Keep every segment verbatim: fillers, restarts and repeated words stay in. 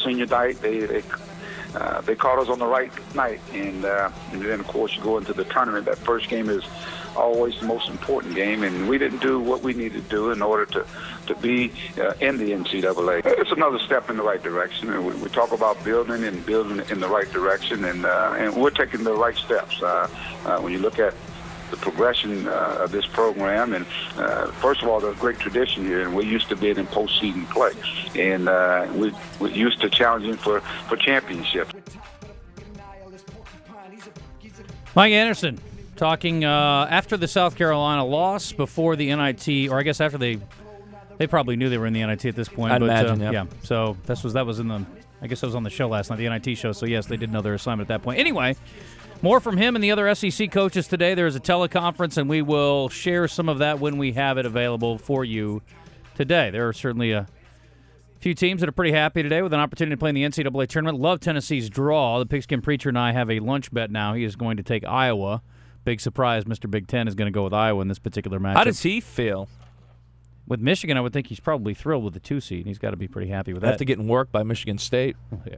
senior night. They they uh, they caught us on the right night, and uh, and then of course you go into the tournament. That first game is always the most important game, and we didn't do what we needed to do in order to to be uh, in the N C double A. It's another step in the right direction, and we, we talk about building and building in the right direction, and uh, and we're taking the right steps. Uh, uh, when you look at the progression uh, of this program, and uh, first of all, there's a great tradition here, and we're used to being in postseason play, and uh, we, we're used to challenging for, for championships. Mike Anderson talking uh, after the South Carolina loss, before the N I T, or I guess after they they probably knew they were in the N I T at this point. I'd but, imagine, uh, yeah. yeah. So this was that was in the, I guess that was on the show last night, the N I T show. So yes, they did know their assignment at that point. Anyway. More from him and the other S E C coaches today. There's a teleconference, and we will share some of that when we have it available for you today. There are certainly a few teams that are pretty happy today with an opportunity to play in the N C double A tournament. Love Tennessee's draw. The Pigskin Preacher and I have a lunch bet now. He is going to take Iowa. Big surprise, Mister Big Ten is going to go with Iowa in this particular matchup. How does he feel? With Michigan, I would think he's probably thrilled with the two seed. He's got to be pretty happy with that. After getting worked by Michigan State. Yeah.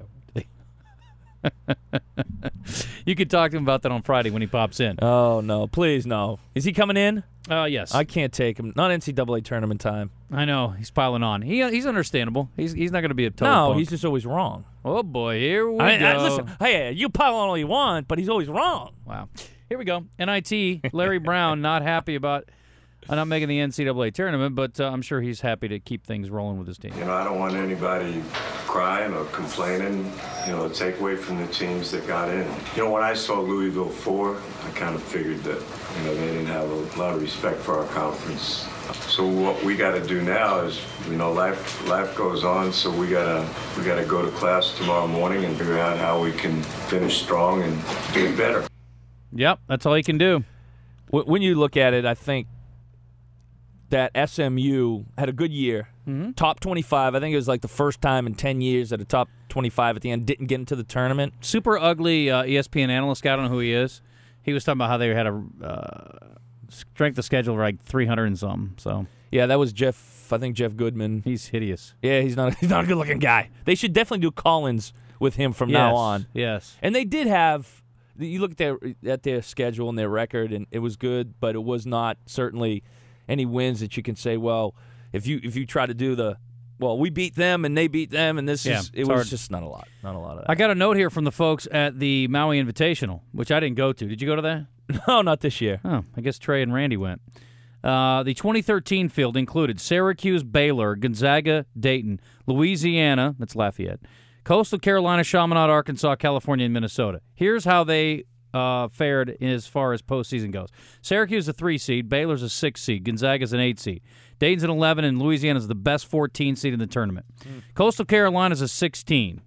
You could talk to him about that on Friday when he pops in. Oh, no. Please, no. Is he coming in? Uh, yes. I can't take him. Not N C double A tournament time. I know. He's piling on. He He's understandable. He's he's not going to be a total No, punk. He's just always wrong. Oh, boy. Here we I, go. I, listen, hey, you pile on all you want, but he's always wrong. Wow. Here we go. N I T, Larry Brown, not happy about uh, not making the N C double A tournament, but uh, I'm sure he's happy to keep things rolling with his team. You know, I don't want anybody crying or complaining, you know, take away from the teams that got in. You know, when I saw Louisville four, I kind of figured that, you know, they didn't have a lot of respect for our conference. So what we got to do now is, you know, life life goes on, so we gotta we gotta go to class tomorrow morning and figure out how we can finish strong and get better. Yep, that's all he can do. When you look at it, I think that S M U had a good year. Mm-hmm. Top twenty-five. I think it was like the first time in ten years that a top twenty-five at the end didn't get into the tournament. Super ugly uh, E S P N analyst guy, I don't know who he is. He was talking about how they had a uh, strength of schedule like three hundred and something. So yeah, that was Jeff. I think Jeff Goodman. He's hideous. Yeah, he's not. He's not a good-looking guy. They should definitely do Collins with him from yes, now on. Yes. And they did have. You look at their at their schedule and their record, and it was good, but it was not certainly any wins that you can say, well, if you if you try to do the, well, we beat them and they beat them, and this yeah, is it was hard. just not a lot, not a lot of that. I got a note here from the folks at the Maui Invitational, which I didn't go to. Did you go to that? No, not this year. Oh, I guess Trey and Randy went. Uh, the twenty thirteen field included Syracuse, Baylor, Gonzaga, Dayton, Louisiana, that's Lafayette, Coastal Carolina, Chaminade, Arkansas, California, and Minnesota. Here's how they uh, fared as far as postseason goes. Syracuse is a three seed, Baylor's a six seed, Gonzaga's an eight seed, Dayton's an eleven, and Louisiana's the best fourteen seed in the tournament. Mm. Coastal Carolina's a sixteen.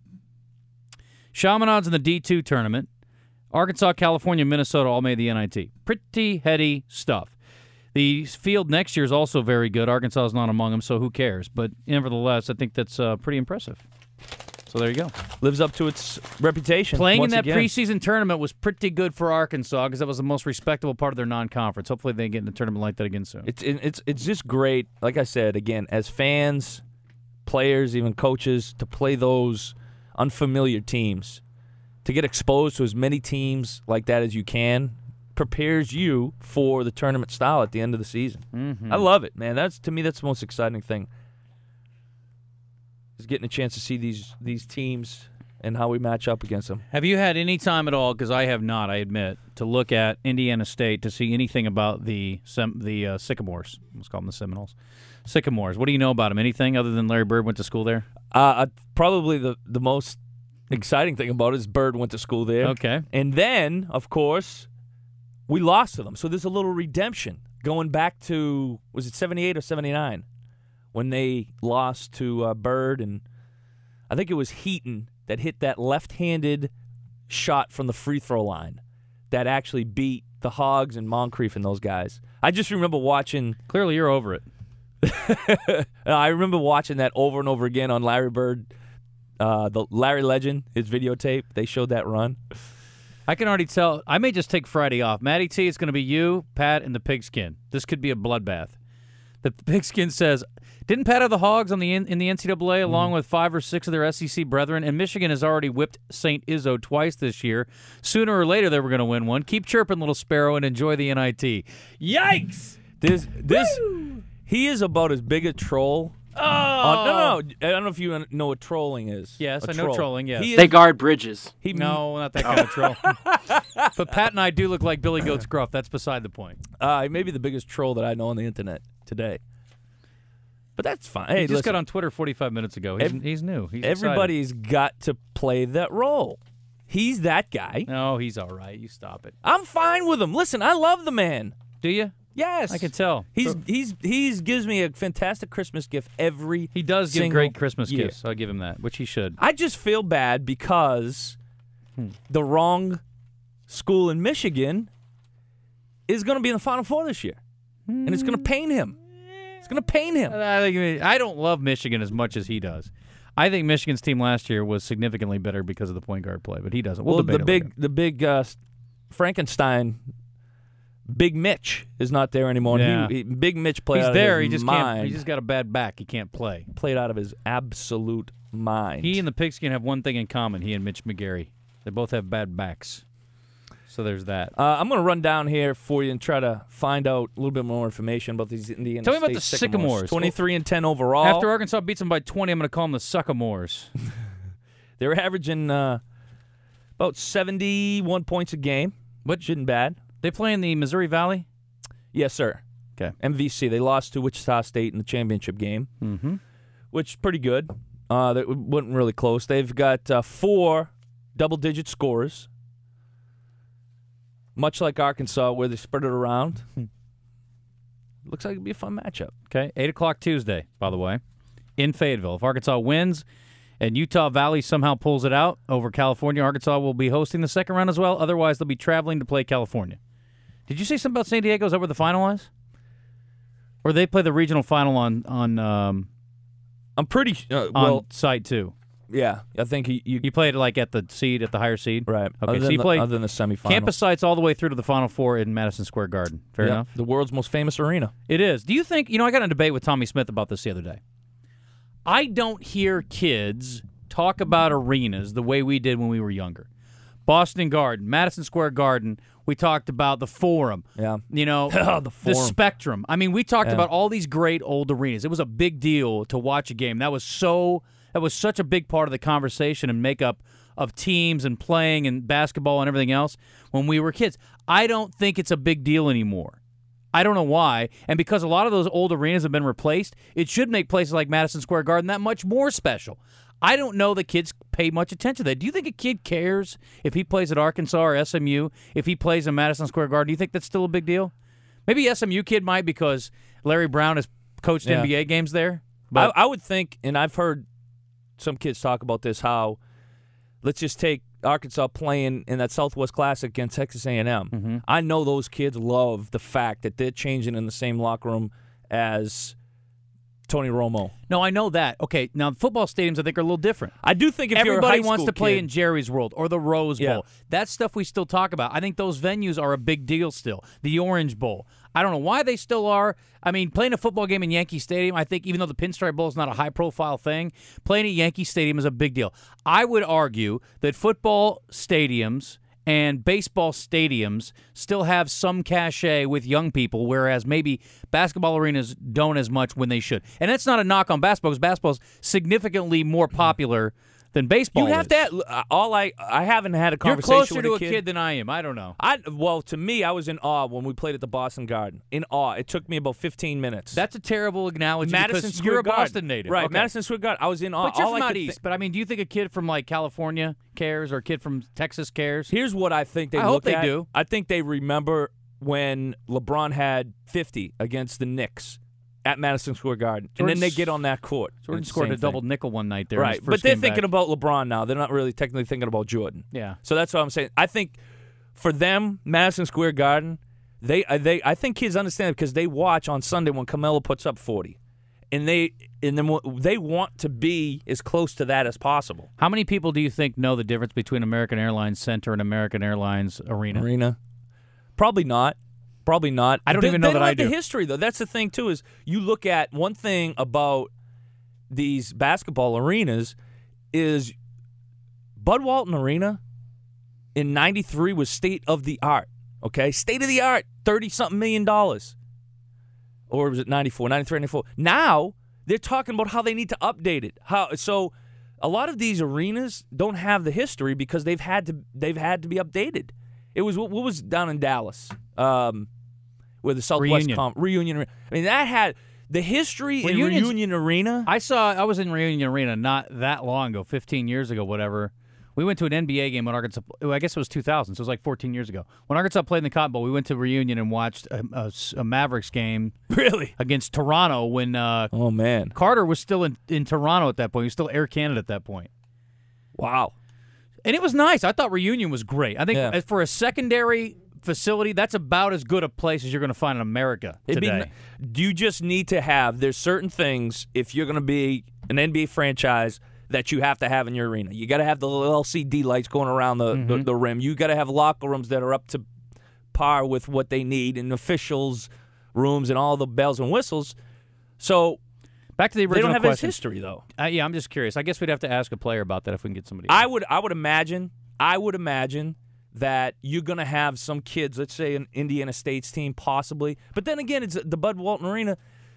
Chaminade's in the D two tournament. Arkansas, California, Minnesota all made the N I T. Pretty heady stuff. The field next year is also very good. Arkansas is not among them, so who cares? But nevertheless, I think that's uh, pretty impressive. So there you go. Lives up to its reputation. Playing once in that again. preseason tournament was pretty good for Arkansas because that was the most respectable part of their non-conference. Hopefully they get in a tournament like that again soon. It's it's it's just great. Like I said, again, as fans, players, even coaches, to play those unfamiliar teams, to get exposed to as many teams like that as you can, prepares you for the tournament style at the end of the season. Mm-hmm. I love it, man. That's to me, that's the most exciting thing. Is getting a chance to see these these teams and how we match up against them. Have you had any time at all, because I have not, I admit, to look at Indiana State to see anything about the the uh, Sycamores? Let's call them the Seminoles. Sycamores. What do you know about them? Anything other than Larry Bird went to school there? Uh, probably the, the most exciting thing about it is Bird went to school there. Okay. And then, of course, we lost to them. So there's a little redemption going back to, was it seventy-eight or seventy-nine? When they lost to uh, Bird, and I think it was Heaton that hit that left-handed shot from the free throw line that actually beat the Hogs and Moncrief and those guys. I just remember watching. Clearly, you're over it. I remember watching that over and over again on Larry Bird, uh, the Larry Legend, his videotape. They showed that run. I can already tell. I may just take Friday off. Matty T, it's going to be you, Pat, and the Pigskin. This could be a bloodbath. The Pigskin says, Didn't Pat have the Hogs on the in, in the N C double A along mm. with five or six of their S E C brethren? And Michigan has already whipped Saint Izzo twice this year. Sooner or later, they were going to win one. Keep chirping, little sparrow, and enjoy the N I T. Yikes! This, this, he is about as big a troll. Oh uh, no, no, I don't know if you know what trolling is. Yes, a I troll. know trolling. Yes, He They is, guard bridges. he, no, not that kind of troll. But Pat and I do look like Billy Goat's Gruff. That's beside the point. Uh, he may be the biggest troll that I know on the internet today. But that's fine. Hey, he just listen, got on Twitter forty-five minutes ago. He's, Ev- he's new. He's everybody's got to play that role. He's that guy. excited. No, he's all right. You stop it. I'm fine with him. Listen, I love the man. Do you? Yes, I can tell. He's So- he's he's gives me a fantastic Christmas gift every. He does give single great Christmas year. gifts. I'll give him that, which he should. I just feel bad because Hmm. the wrong school in Michigan is going to be in the Final Four this year, and it's going to pain him. It's going to pain him. I think I don't love Michigan as much as he does. I think Michigan's team last year was significantly better because of the point guard play, but he doesn't. We'll, Well, debate the it big later. the big uh, Frankenstein, Big Mitch is not there anymore. and Yeah. He, he- Big Mitch played He's out there. of He his just mind. can't. He just got a bad back. He can't play. played out of his absolute mind. He and the Pigskin have one thing in common. He and Mitch McGarry. They both have bad backs. So there's that. Uh, I'm going to run down here for you and try to find out a little bit more information about these Indiana Tell me about State the Sycamores. Sycamores. twenty-three and ten overall. After Arkansas beats them by twenty, I'm going to call them the Suckamores. They were averaging uh, about seventy-one points a game. What? Shouldn't bad. They play in the Missouri Valley? Yes, sir. Okay. M V C. They lost to Wichita State in the championship game, Mm-hmm. which is pretty good. Uh, that wasn't really close. They've got uh, four double-digit scorers, much like Arkansas, where they spread it around. Looks like it'd be a fun matchup. Okay. eight o'clock Tuesday, by the way, in Fayetteville. If Arkansas wins and Utah Valley somehow pulls it out over California, Arkansas will be hosting the second round as well. Otherwise, they'll be traveling to play California. Did you say something about San Diego? Is that where the final was? Or they play the regional final on on um, I'm pretty uh, on well. site too? Yeah, I think he, you You played like at the seed, at the higher seed? right. Okay, other so than you the, played other than the semifinal. campus sites all the way through to the Final Four in Madison Square Garden. Fair Yeah, enough? the world's most famous arena. It is. Do you think, you know, I got in a debate with Tommy Smith about this the other day. I don't hear kids talk about arenas the way we did when we were younger. Boston Garden, Madison Square Garden, we talked about the Forum. Yeah. You know, Oh, the Forum. Spectrum. I mean, we talked Yeah. about all these great old arenas. It was a big deal to watch a game. That was so that was such a big part of the conversation and makeup of teams and playing and basketball and everything else when we were kids. I don't think it's a big deal anymore. I don't know why. And because a lot of those old arenas have been replaced, it should make places like Madison Square Garden that much more special. I don't know that kids pay much attention to that. Do you think a kid cares if he plays at Arkansas or S M U, if he plays in Madison Square Garden? Do you think that's still a big deal? Maybe S M U kid might because Larry Brown has coached Yeah. N B A games there. I, But I would think, and I've heard some kids talk about this, how let's just take Arkansas playing in that Southwest Classic against Texas A and M. Mm-hmm. I know those kids love the fact that they're changing in the same locker room as Tony Romo. no, I know that. Okay, now football stadiums I think are a little different. I do think if Everybody you're a high wants school to play kid, in Jerry's World or the Rose Bowl. Yeah. That's stuff we still talk about. I think those venues are a big deal still. The Orange Bowl. I don't know why they still are. I mean, playing a football game in Yankee Stadium, I think even though the Pinstripe Bowl is not a high-profile thing, playing at Yankee Stadium is a big deal. I would argue that football stadiums and baseball stadiums still have some cachet with young people, whereas maybe basketball arenas don't as much when they should. And that's not a knock on basketball, because basketball is significantly more popular than baseball you have is. to. Have, all I I haven't had a You're conversation closer with to a a kid. kid than I am. I don't know. I well, to me, I was in awe when we played at the Boston Garden. In awe. It took me about fifteen minutes. That's a terrible analogy Madison because Square you're a Garden. Boston native. Right, Okay. Madison Square Garden. I was in awe. But you're all from I out could east. thi- But I mean, do you think a kid from like California cares or a kid from Texas cares? Here's what I think they I look hope they at. do. I think they remember when LeBron had fifty against the Knicks at Madison Square Garden, and then they Jordan's- get on that court. Jordan It's the scored same a double thing. nickel one night there. in his Right, first but they're game thinking back. about LeBron now. They're not really technically thinking about Jordan. Yeah. So that's what I'm saying. I think for them, Madison Square Garden, they uh, they I think kids understand it because they watch on Sunday when Carmelo puts up forty, and they and then they want to be as close to that as possible. How many people do you think know the difference between American Airlines Center and American Airlines Arena? Arena, probably not. Probably not. I don't They- even know they that don't I have do. the history, though. That's the thing, too, is you look at one thing about these basketball arenas is Bud Walton Arena in ninety-three was state-of-the-art, okay? State-of-the-art, thirty-something million dollars. Or was it ninety-four, ninety-three, ninety-four? Now they're talking about how they need to update it. How So a lot of these arenas don't have the history because they've had to they've had to be updated. It was what, what was down in Dallas, um, where the Southwest Reunion. Com- Reunion. I mean, that had the history in Reunion's- Reunion Arena. I saw. I was in Reunion Arena not that long ago, fifteen years ago, whatever. We went to an N B A game when Arkansas. I guess it was two thousand, so it was like fourteen years ago. When Arkansas played in the Cotton Bowl, we went to Reunion and watched a, a, a Mavericks game Really? against Toronto when uh, Oh man! Carter was still in, in Toronto at that point. He was still Air Canada at that point. Wow. And it was nice. I thought Reunion was great. I think Yeah. as for a secondary facility, that's about as good a place as you're going to find in America It'd be today. n- you just need to have. There's certain things if you're going to be an N B A franchise that you have to have in your arena. You got to have the little L C D lights going around the, Mm-hmm. the, the rim. You got to have locker rooms that are up to par with what they need, and officials' rooms, and all the bells and whistles. So Back to the they original don't have his question. history though. Uh, yeah, I'm just curious. I guess we'd have to ask a player about that if we can get somebody. I would I would imagine I would imagine that you're going to have some kids, let's say an Indiana State's team possibly. But then again, it's the Bud Walton Arena.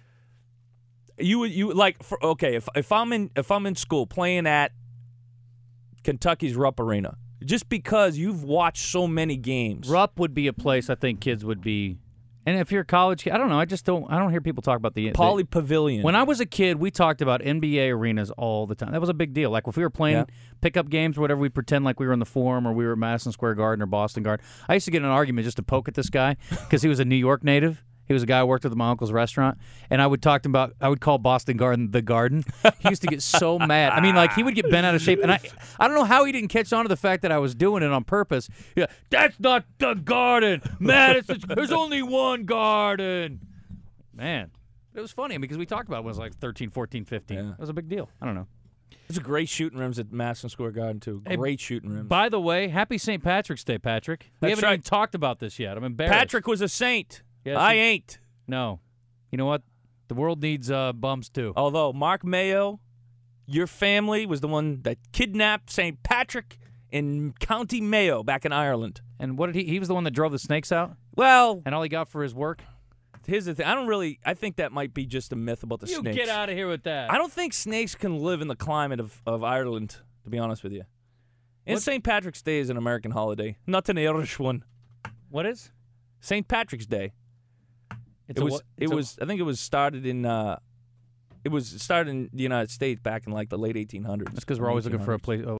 You would you like for, okay, if if I'm in if I'm in school playing at Kentucky's Rupp Arena, just because you've watched so many games. Rupp would be a place I think kids would be. And if you're a college kid, I don't know. I just don't. I don't hear people talk about the Pauley the- Pavilion. When I was a kid, we talked about N B A arenas all the time. That was a big deal. Like if we were playing Yeah. pickup games or whatever, we'd pretend like we were in the Forum or we were at Madison Square Garden or Boston Garden. I used to get in an argument just to poke at this guy because he was a New York native. He was a guy who worked at my uncle's restaurant, and I would talk to him about. I would call Boston Garden the Garden. He used to get so mad. I mean, like he would get bent out of shape, and I, I don't know how he didn't catch on to the fact that I was doing it on purpose. Yeah, that's not the Garden, Madison. There's only one Garden. Man, it was funny because we talked about it when I was like thirteen, fourteen, fifteen. Yeah. It was a big deal. I don't know. There's a great shooting rims at Madison Square Garden too. Hey, Great shooting rims. By the way, happy Saint Patrick's Day, Patrick. We That's haven't right. even talked about this yet. I'm embarrassed. Patrick was a saint. Yes, I he- ain't. No. You know what? The world needs uh, bums too. Although Mark Mayo, your family was the one that kidnapped Saint Patrick in County Mayo back in Ireland. And what did he? He was the one that drove the snakes out, Well, and all he got for his work. here's the thing. I don't really. I think that might be just a myth about the You snakes. get out of here with that. I don't think snakes can live in the climate of, of Ireland, to be honest with you. And What- Saint Patrick's Day is an American holiday, not an Irish one. What is? Saint Patrick's Day. It's it a was. what- It it's a- was. I think it was started in. Uh, it was started in the United States back in like the late eighteen hundreds. That's because we're always looking for a place.